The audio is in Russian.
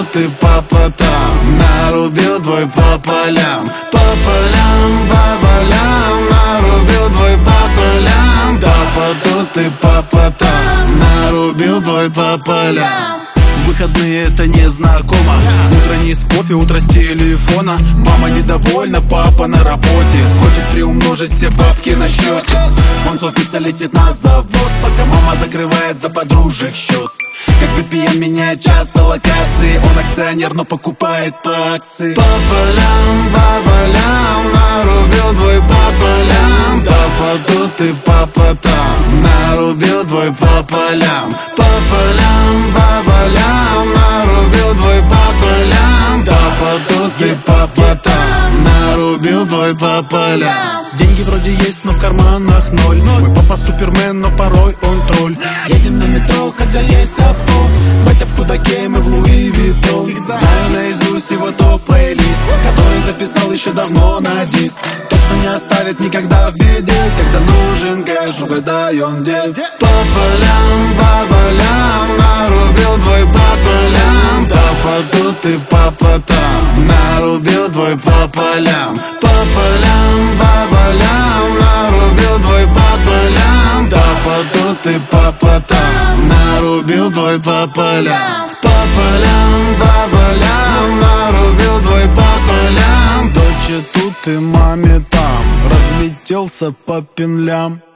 тут и папа там. Нарубил твой по полям, по полям, по полям. Нарубил твой по полям. Папа тут и папа там. Нарубил твой по полям. Выходные это не знакомо. Утро не с кофе, утро с телефона. Мама недовольна, папа на работе. Хочет приумножить все бабки на счете. Он с офиса летит на завод, пока мама закрывает за подружек счет. Как VPN меняет часто локации. Он акционер, но покупает по акции. По полям, нарубил твой по полям. Папа тут и папа там. Нарубил твой по полям, по полям, по полям. Нарубил твой по полям. Папа тут и папа там. Нарубил твой по полям. Деньги вроде есть, но в карманах ноль. Мой папа супермен, но порой он тролль. Едем на метро, хотя есть авто. Батя в худаке, мы в Луи Виттон. Знаю наизусть его топ-плейлист, который записал еще давно на диск. Точно не оставит никогда в беде. Когда нужен кэш, угадай, он где. По полям, нарубил твой по полям. Папа тут и папа там. Нарубил твой по полям, по полям, по полям. Нарубил твой по полям. Папа тут и папа там. Нарубил твой по полям, по полям, по полям. Нарубил твой по полям. Доче тут и маме там. Разлетелся по пенлям.